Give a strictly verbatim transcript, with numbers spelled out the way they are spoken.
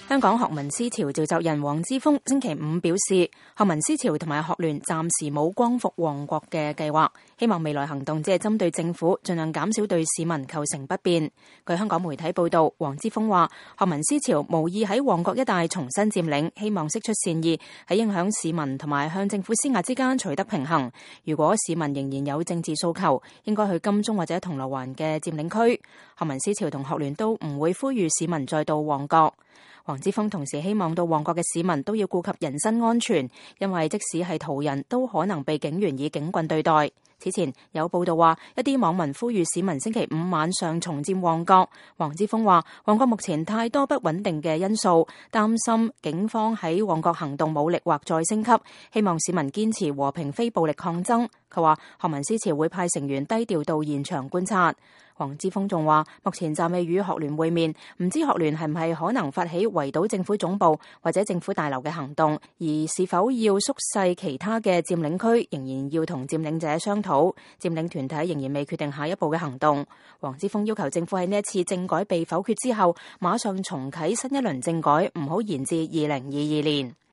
香港學民思潮召集人黃之鋒星期五表示，學民思潮同埋學聯暫時冇光復旺角嘅計劃，希望未來行動只係針對政府，盡量減少對市民構成不便。據香港媒體報道，黃之鋒話，學民思潮無意喺旺角一帶重新佔領，希望釋出善意，喺影響市民同埋向政府施壓之間取得平衡。如果市民仍然有政治訴求，應該去金鐘或者銅鑼灣嘅佔領區。學民思潮同學聯都唔會呼籲市民再到旺角。黃之鋒同時希望到旺角嘅市民都要顧及人身安全，因為即使係途人都可能被警員以警棍對待。此前有報道話，一啲網民呼籲市民星期五晚上重佔旺角。黃之鋒話，旺角目前太多不穩定嘅因素，擔心警方喺旺角行動武力或再升級，希望市民堅持和平非暴力抗爭。佢話學民思潮會派成員低調到現場觀察。黃之鋒仲話，目前暫未與學聯會面，唔知學聯係唔係可能發起圍堵政府總部或者政府大樓嘅行動，而是否要縮細其他嘅佔領區，仍然要同佔領者商討。佔領團體仍然未決定下一步嘅行動。黃之鋒要求政府喺呢一次政改被否決之後，馬上重啟新一輪政改，唔好延至二零二二年。